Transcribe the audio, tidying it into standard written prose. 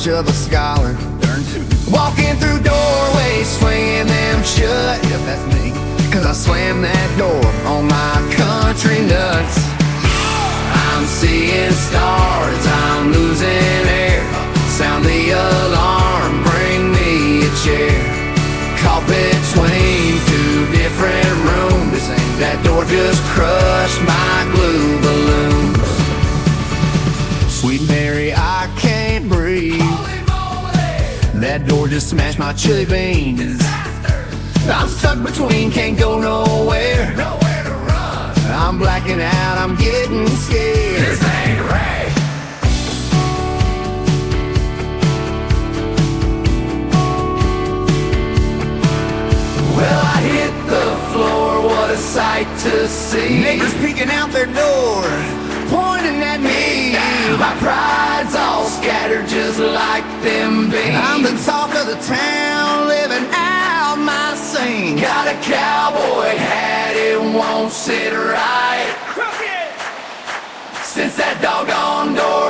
of a scholar. Walking through doorways, swinging them shut. Yep, that's me. Cause I slammed that door on my country nuts. I'm seeing stars, I'm losing air. Sound the alarm, bring me a chair. Caught between two different rooms. That door just crushed my glue balloons. Sweet Mary, I can't breathe. That door just smashed my chili beans. I'm stuck between, can't go nowhere. Nowhere to run. I'm blacking out, I'm getting scared. This ain't right. Well, I hit the floor, what a sight to see. Neighbors peeking out their door, pointing at me. My pride's all scattered just like them beans. I'm the talk of the town, living out my scene. Got a cowboy hat, it won't sit right. Crooked. Since that doggone door